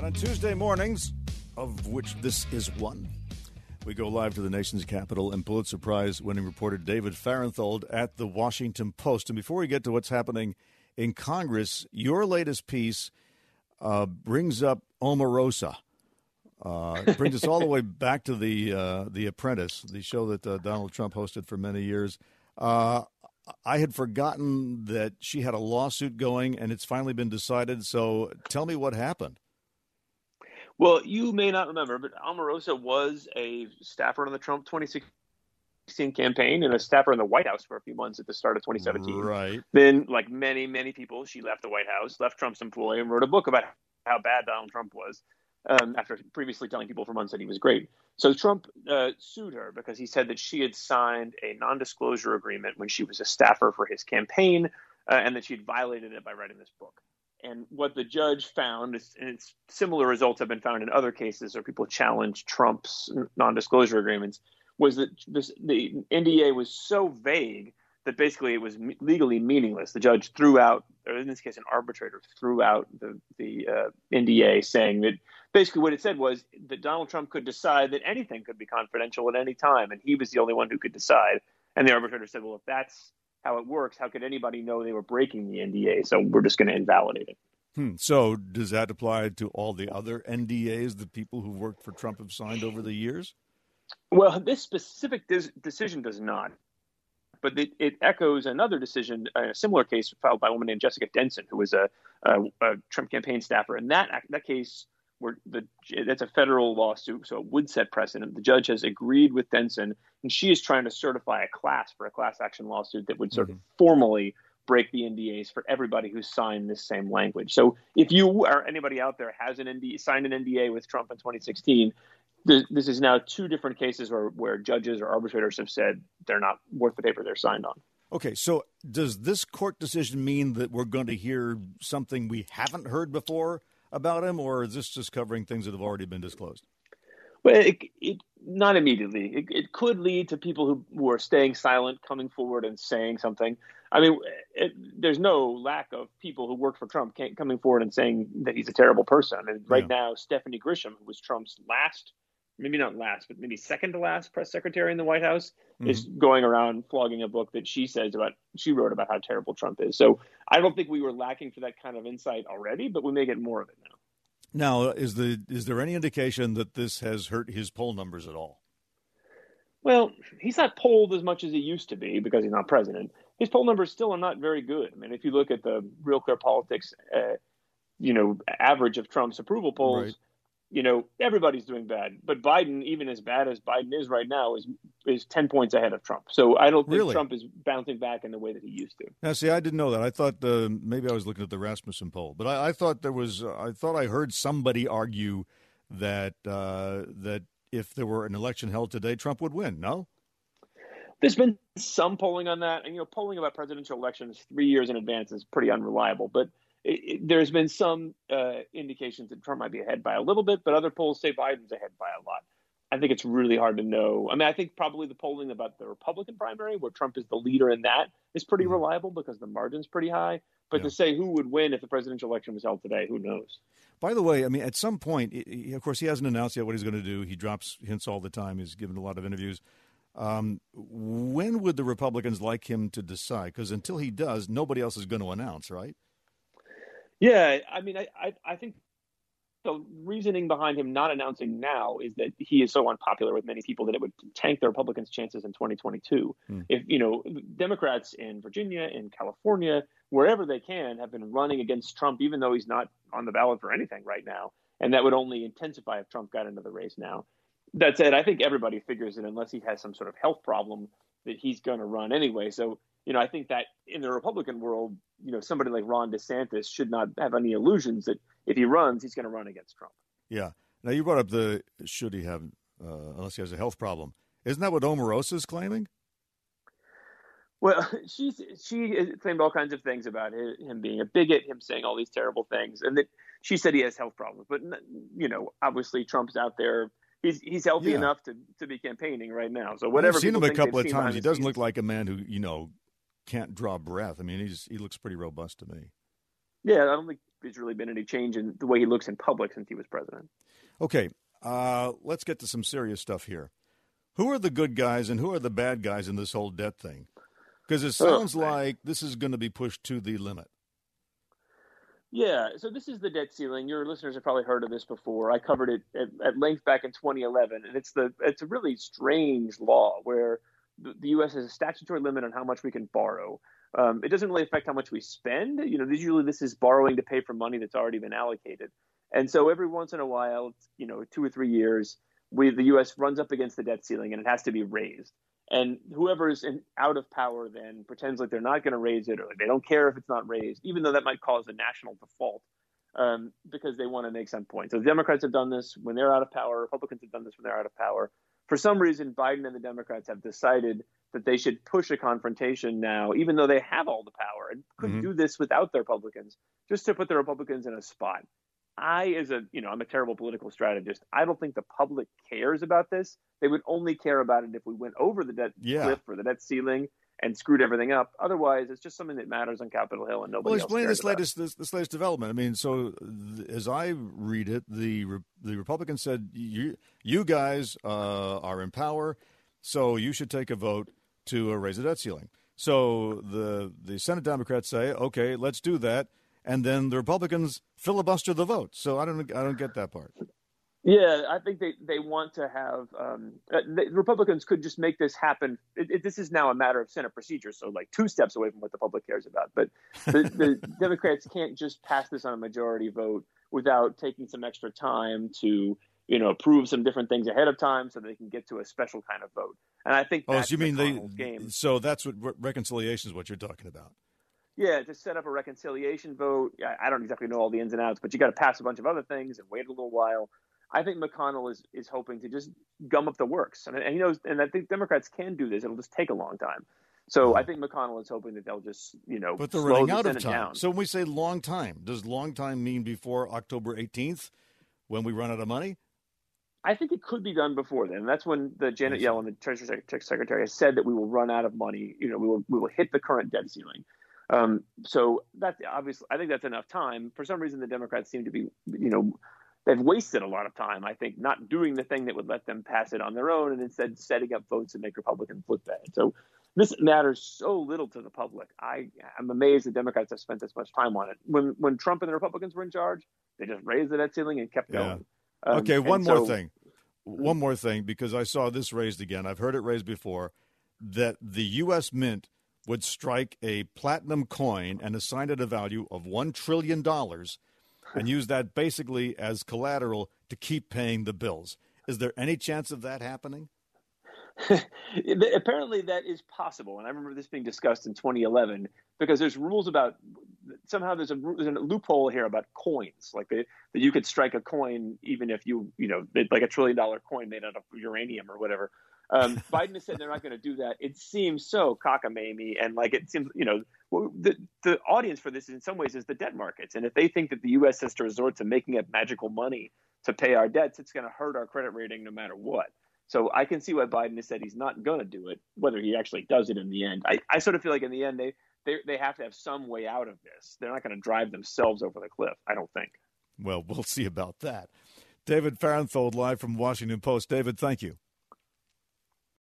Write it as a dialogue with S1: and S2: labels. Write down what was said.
S1: And on Tuesday mornings, of which this is one, we go live to the nation's capital and Pulitzer Prize-winning reporter David Fahrenthold at the Washington Post. And before we get to what's happening in Congress, your latest piece brings up Omarosa. It brings us all the way back to the Apprentice, the show that Donald Trump hosted for many years. I had forgotten that she had a lawsuit going, and it's finally been decided. So tell me what happened.
S2: Well, you may not remember, but Omarosa was a staffer on the Trump 2016 campaign and a staffer in the White House for a few months at the start of 2017.
S1: Right.
S2: Then, like many, many people, she left the White House, left Trump's employ, and wrote a book about how bad Donald Trump was after previously telling people for months that he was great. So Trump sued her because he said that she had signed a non-disclosure agreement when she was a staffer for his campaign and that she had violated it by writing this book. And what the judge found, and similar results have been found in other cases where people challenge Trump's non-disclosure agreements, was that the NDA was so vague that basically it was legally meaningless. The judge threw out, or in this case, an arbitrator threw out the NDA, saying that basically what it said was that Donald Trump could decide that anything could be confidential at any time, and he was the only one who could decide. And the arbitrator said, well, if that's how it works, how could anybody know they were breaking the NDA? So we're just going to invalidate it.
S1: So does that apply to all the other NDAs that people who worked for Trump have signed over the years?
S2: Well, this specific decision does not. But it echoes another decision, a similar case filed by a woman named Jessica Denson, who was a Trump campaign staffer. In that case, that's a federal lawsuit, so it would set precedent. The judge has agreed with Denson, and she is trying to certify a class for a class action lawsuit that would sort of formally break the NDAs for everybody who signed this same language. So if you or anybody out there has signed an NDA with Trump in 2016, this is now two different cases where judges or arbitrators have said they're not worth the paper they're signed on.
S1: Okay, so does this court decision mean that we're going to hear something we haven't heard before about him, or is this just covering things that have already been disclosed?
S2: Well, it not immediately. It could lead to people who are staying silent, coming forward and saying something. I mean, there's no lack of people who work for Trump coming forward and saying that he's a terrible person. And right now, Stephanie Grisham, who was Trump's maybe not last, but maybe second to last press secretary in the White House, is going around flogging a book that she wrote about how terrible Trump is. So I don't think we were lacking for that kind of insight already, but we may get more of it now.
S1: Now, is there any indication that this has hurt his poll numbers at all?
S2: Well, he's not polled as much as he used to be because he's not president. His poll numbers still are not very good. I mean, if you look at the Real Clear Politics, average of Trump's approval polls,
S1: right,
S2: everybody's doing bad. But Biden, even as bad as Biden is right now, is 10 points ahead of Trump. So I don't think Trump is bouncing back in the way that he used to.
S1: Now, see, I didn't know that. I thought maybe I was looking at the Rasmussen poll, but I thought I heard somebody argue that if there were an election held today, Trump would win. No?
S2: There's been some polling on that. And, polling about presidential elections 3 years in advance is pretty unreliable. But there's been some indications that Trump might be ahead by a little bit, but other polls say Biden's ahead by a lot. I think it's really hard to know. I mean, I think probably the polling about the Republican primary, where Trump is the leader in that, is pretty reliable because the margin's pretty high. But to say who would win if the presidential election was held today, who knows?
S1: By the way, I mean, at some point, of course, he hasn't announced yet what he's going to do. He drops hints all the time. He's given a lot of interviews. When would the Republicans like him to decide? Because until he does, nobody else is going to announce, right?
S2: Yeah, I mean, I think the reasoning behind him not announcing now is that he is so unpopular with many people that it would tank the Republicans' chances in 2022. If, Democrats in Virginia, in California, wherever they can, have been running against Trump, even though he's not on the ballot for anything right now. And that would only intensify if Trump got into the race now. That said, I think everybody figures that unless he has some sort of health problem, that he's going to run anyway. So, I think that in the Republican world, somebody like Ron DeSantis should not have any illusions that if he runs, he's going to run against Trump.
S1: Yeah. Now, you brought up should he have, unless he has a health problem. Isn't that what Omarosa is claiming?
S2: Well, she claimed all kinds of things about him being a bigot, him saying all these terrible things, and that she said he has health problems. But, obviously Trump's out there. He's healthy enough to be campaigning right now. So whatever.
S1: I've seen him a couple of times. He doesn't look like a man who, can't draw breath. I mean, he looks pretty robust to me.
S2: Yeah, I don't think there's really been any change in the way he looks in public since he was president.
S1: Okay, let's get to some serious stuff here. Who are the good guys and who are the bad guys in this whole debt thing? Because it sounds like this is going to be pushed to the limit.
S2: Yeah, so this is the debt ceiling. Your listeners have probably heard of this before. I covered it at length back in 2011, and it's a really strange law where the U.S. has a statutory limit on how much we can borrow. It doesn't really affect how much we spend. Usually this is borrowing to pay for money that's already been allocated. And so every once in a while, 2 or 3 years, the U.S. runs up against the debt ceiling, and it has to be raised. And whoever's out of power then pretends like they're not going to raise it, or they don't care if it's not raised, even though that might cause a national default, because they want to make some point. So the Democrats have done this when they're out of power. Republicans have done this when they're out of power. For some reason, Biden and the Democrats have decided that they should push a confrontation now, even though they have all the power and could do this without the Republicans, just to put the Republicans in a spot. I'm a terrible political strategist. I don't think the public cares about this. They would only care about it if we went over the debt cliff or the debt ceiling and screwed everything up. Otherwise, it's just something that matters on Capitol Hill and nobody else cares
S1: explain
S2: about.
S1: this latest development. I mean, so as I read it, the Republicans said you guys are in power, so you should take a vote to raise the debt ceiling. So the Senate Democrats say, okay, let's do that. And then the Republicans filibuster the vote. So I don't get that part.
S2: Yeah, I think they want to have the Republicans could just make this happen. This is now a matter of Senate procedure, so like 2 steps away from what the public cares about. But the Democrats can't just pass this on a majority vote without taking some extra time to approve some different things ahead of time so they can get to a special kind of vote. And I think that's McConnell's game.
S1: So that's what reconciliation is what you're talking about.
S2: Yeah, to set up a reconciliation vote. I don't exactly know all the ins and outs, but you got to pass a bunch of other things and wait a little while. I think McConnell is hoping to just gum up the works, and he knows, and I think Democrats can do this. It'll just take a long time. So I think McConnell is hoping that they'll just
S1: But they're running out of time. Down. So when we say long time, does long time mean before October 18th, when we run out of money?
S2: I think it could be done before then. And that's when the Janet Yellen, the Treasury Secretary, has said that we will run out of money. We will hit the current debt ceiling. So that's obviously, I think that's enough time. For some reason, the Democrats seem to be, they've wasted a lot of time, I think, not doing the thing that would let them pass it on their own and instead setting up votes that make Republicans look bad. So this matters so little to the public. I'm amazed the Democrats have spent this much time on it. When Trump and the Republicans were in charge, they just raised the debt ceiling and kept going.
S1: Okay, one more thing, because I saw this raised again. I've heard it raised before, that the U.S. Mint would strike a platinum coin and assign it a value of $1 trillion and use that basically as collateral to keep paying the bills. Is there any chance of that happening?
S2: Apparently that is possible. And I remember this being discussed in 2011 because there's rules about somehow there's a loophole here about coins, like that you could strike a coin even if like $1 trillion coin made out of uranium or whatever. Biden has said they're not going to do that. It seems so cockamamie, and like it seems, the audience for this in some ways is the debt markets. And if they think that the U.S. has to resort to making up magical money to pay our debts, it's going to hurt our credit rating no matter what. So I can see why Biden has said he's not going to do it, whether he actually does it in the end. I sort of feel like in the end they have to have some way out of this. They're not going to drive themselves over the cliff, I don't think.
S1: Well, we'll see about that. David Fahrenthold, live from Washington Post. David, thank you.